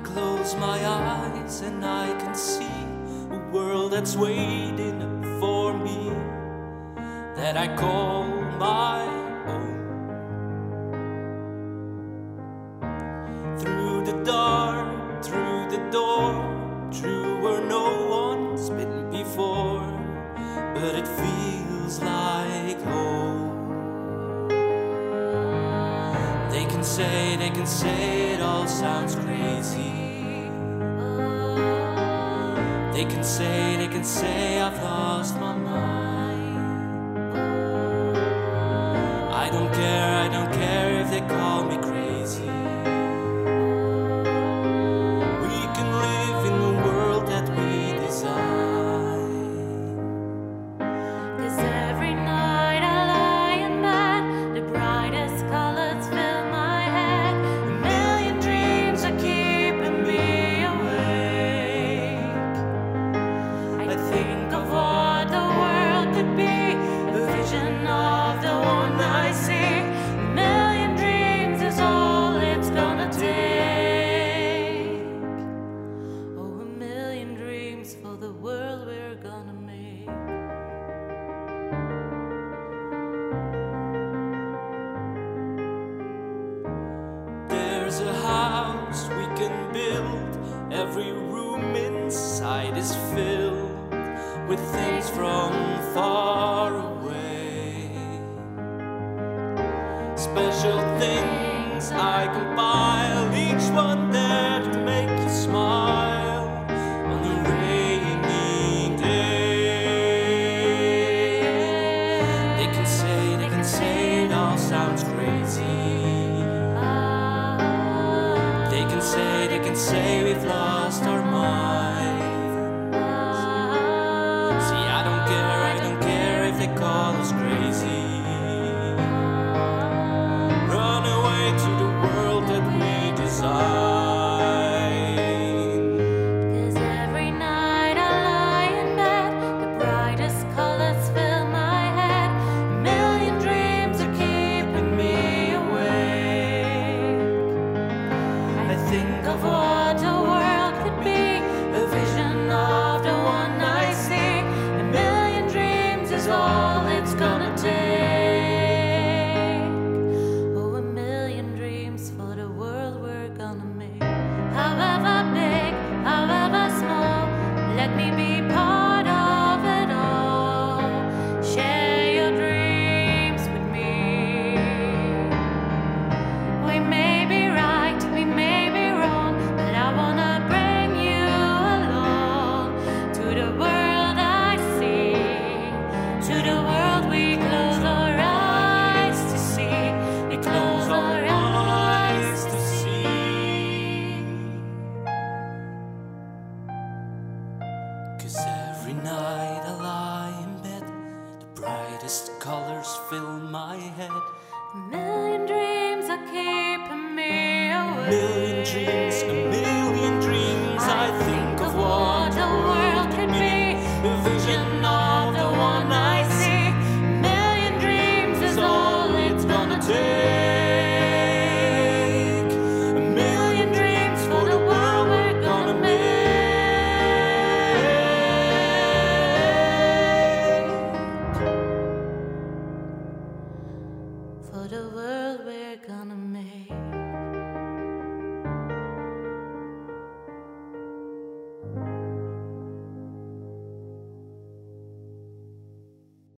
close my eyes and I can see a world that's waiting for me, that I call my own. Through the dark, through the door, through where no one's been before, but it feels like home. They can say it all sounds crazy. They can say I've lost my mind. I don't care if they call me crazy. We can live in the world that we design. 'Cause every night I lie in bed, the brightest colors fill my head. A million dreams are keeping me awake. I think of what the world could be, a vision of the one I see. A million dreams is all it's gonna take. Oh, a million dreams for the world we're gonna make. There's a house we can build. Every room inside is filled with things from far away. Special things I compile, each one there to make you smile on a rainy day. They can say it all sounds crazy. They can say we've lost our minds. See, I don't care if they call us crazy. Run away to the world that we design. 'Cause every night I lie in bed, the brightest colors fill my head. A million dreams are keeping me awake. I think of what the world could be, a vision of the one I see. A million dreams is all it's gonna take. Oh, a million dreams for the world we're gonna make. However big, however small, let me be part of it all. Share your dreams with me. We may be right, we may be wrong, but I wanna bring you along to the world I see, to the world we close our eyes to see. We close our eyes to see. 'Cause every night I lie in bed, the brightest colors fill my head. A million dreams are keeping me awake. A million dreams. I think of what the world could be, a vision of the one I see. A million dreams is all it's gonna take. A million dreams for the world we're gonna make. For the world we're gonna make.